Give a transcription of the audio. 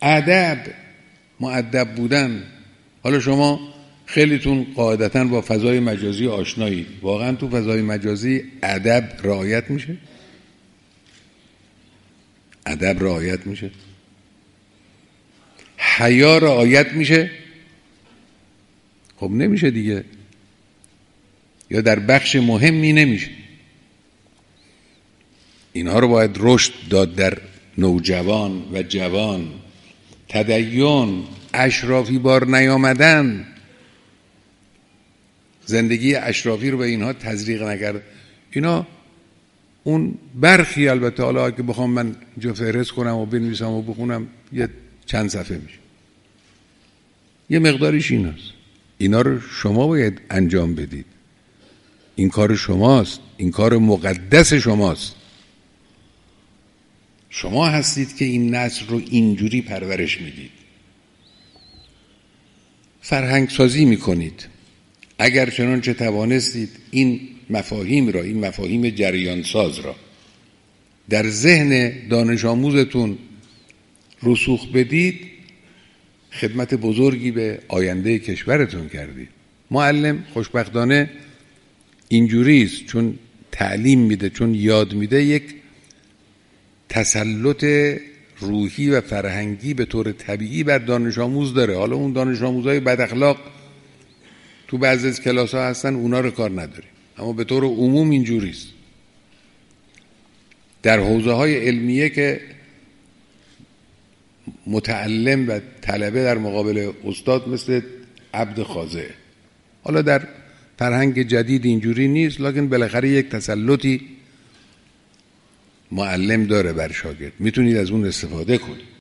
ادب، مؤدب بودن. حالا شما خیلیتون قاعدتاً با فضای مجازی آشنایید. واقعا تو فضای مجازی ادب رعایت میشه؟ ادب رعایت میشه؟ حیا رعایت میشه؟ خب نمیشه دیگه، یا در بخش مهمی نمیشه. اینها رو باید رشد داد در نوجوان و جوان. تدین، اشرافی بار نیامدن، زندگی اشرافی رو به اینها تزریق نکرد. اینا اون برخی، البته حالا که بخوام من اینجا فهرست کنم و بنویسم و بخونم یه چند صفحه میشه، یه مقداریش ایناست. اینا رو شما باید انجام بدید. این کار شماست، این کار مقدس شماست. شما هستید که این نسل رو اینجوری پرورش میدید، فرهنگ سازی میکنید. اگر چنانچه توانستید این مفاهیم را، این مفاهیم جریان ساز را در ذهن دانش آموزتون رسوخ بدید، خدمت بزرگی به آینده کشورتون کردید. معلم خوشبختانه اینجوری است، چون تعلیم میده، چون یاد میده، یک تسلط روحی و فرهنگی به طور طبیعی بر دانش آموز داره. حالا اون دانش آموزهای بد اخلاق تو بعضی از کلاس ها هستن، اونا رو کار نداریم، اما به طور عموم اینجوری است. در حوزه های علمیه که متعلم و طلبه در مقابل استاد مثل عبد خاضع. حالا در فرهنگ جدید اینجوری نیست، لکن بالاخره یک تسلطی معلم داره بر شاگرد، میتونید از اون استفاده کنید.